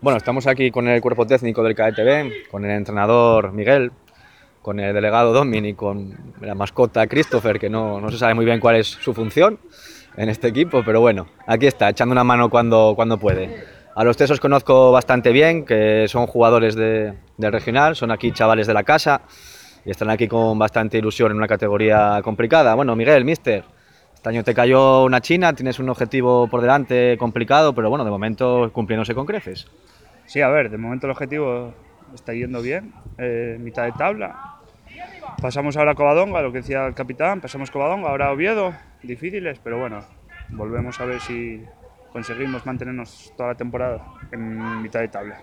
Bueno, estamos aquí con el cuerpo técnico del Cadete B, con el entrenador Miguel, con el delegado Domin y con la mascota Christopher, que no se sabe muy bien cuál es su función en este equipo, pero bueno, aquí está, echando una mano cuando puede. A los tres os conozco bastante bien, que son jugadores del regional, son aquí chavales de la casa y están aquí con bastante ilusión en una categoría complicada. Bueno, Miguel, míster, este año te cayó una china, tienes un objetivo por delante complicado, pero bueno, de momento cumpliéndose con creces. Sí, a ver, de momento el objetivo está yendo bien, mitad de tabla. Pasamos ahora a Covadonga, lo que decía el capitán, pasamos Covadonga, ahora a Oviedo, difíciles, pero bueno, volvemos a ver si conseguimos mantenernos toda la temporada en mitad de tabla.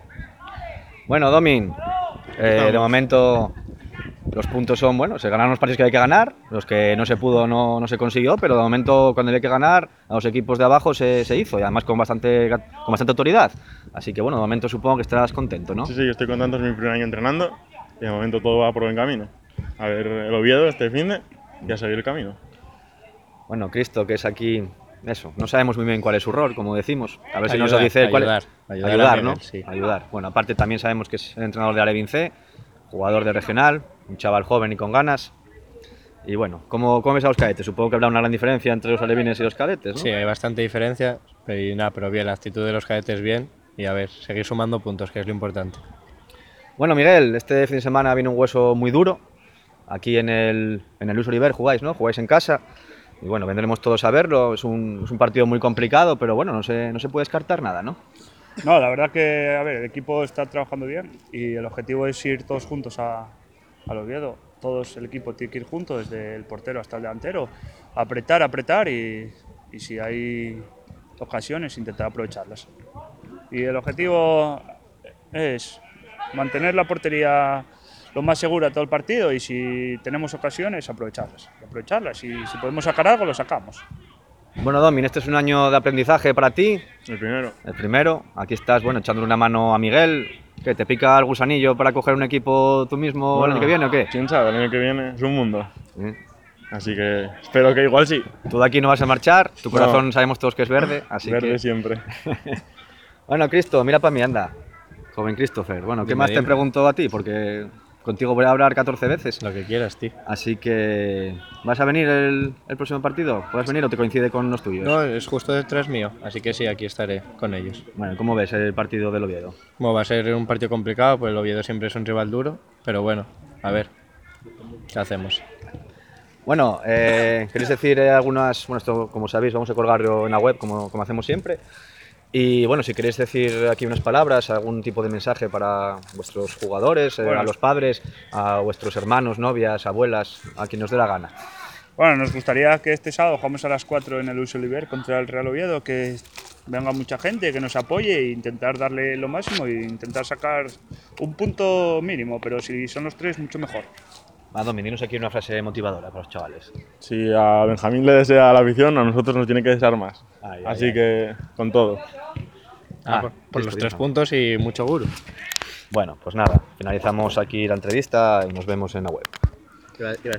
Bueno, Domin, de momento los puntos son, bueno, se ganaron los partidos que hay que ganar, los que no se pudo no se consiguió, pero de momento cuando había que ganar a los equipos de abajo se hizo y además con bastante autoridad. Así que bueno, de momento supongo que estarás contento, ¿no? Sí, yo estoy contento, es mi primer año entrenando y de momento todo va por buen camino. A ver el Oviedo este finde y a seguir el camino. Bueno, Cristo, que es aquí, eso, no sabemos muy bien cuál es su rol, como decimos. A ver si ayudar, nos lo dice cuál ayudar, es. Ayudar, ¿no? Sí. Ayudar. Bueno, aparte también sabemos que es el entrenador de Alevín C, jugador de regional, un chaval joven y con ganas. Y bueno, ¿cómo ves a los cadetes? Supongo que habrá una gran diferencia entre los alevines y los cadetes, ¿no? Sí, hay bastante diferencia, pero bien, la actitud de los cadetes bien y a ver, seguir sumando puntos, que es lo importante. Bueno, Miguel, este fin de semana viene un hueso muy duro. Aquí en el Luis Oliver jugáis, ¿no? Jugáis en casa. Y bueno, vendremos todos a verlo. Es un partido muy complicado, pero bueno, no se puede descartar nada, ¿no? No, la verdad que, a ver, el equipo está trabajando bien y el objetivo es ir todos juntos al Oviedo. Todos, el equipo tiene que ir juntos, desde el portero hasta el delantero, apretar y si hay ocasiones intentar aprovecharlas. Y el objetivo es mantener la portería lo más segura todo el partido y si tenemos ocasiones aprovecharlas y si podemos sacar algo lo sacamos. Bueno, Domin, este es un año de aprendizaje para ti. El primero. El primero. Aquí estás, bueno, echándole una mano a Miguel. ¿Qué, te pica el gusanillo para coger un equipo tú mismo el año que viene o qué? Quién sabe, el año que viene es un mundo. Así que espero que igual sí. Tú de aquí no vas a marchar, tu corazón sabemos todos que es verde, así verde que... siempre. Bueno, Cristo, mira para mí, anda. Joven Christopher. Bueno, ¿qué más te pregunto a ti? Porque contigo voy a hablar 14 veces. Lo que quieras, tío. Así que... ¿Vas a venir el próximo partido? ¿Puedes venir o te coincide con los tuyos? No, es justo detrás mío, así que sí, aquí estaré con ellos. Bueno, ¿cómo ves el partido del Oviedo? Bueno, va a ser un partido complicado, pues el Oviedo siempre es un rival duro, pero bueno, a ver, ¿qué hacemos? Bueno, ¿queréis decir algunas... Bueno, esto, como sabéis, vamos a colgarlo en la web, como hacemos siempre. Y bueno, si queréis decir aquí unas palabras, algún tipo de mensaje para vuestros jugadores, a los padres, a vuestros hermanos, novias, abuelas, a quien os dé la gana. Bueno, nos gustaría que este sábado jugamos a las 4 en el Luis Oliver contra el Real Oviedo, que venga mucha gente, que nos apoye e intentar darle lo máximo e intentar sacar un punto mínimo, pero si son los 3, mucho mejor. Va, Domin, dinos aquí una frase motivadora para los chavales. Si a Benjamín le desea la afición, a nosotros nos tiene que desear más. Así que, con todo. Por los 3 puntos y mucho guru. Bueno, pues nada, finalizamos aquí la entrevista y nos vemos en la web.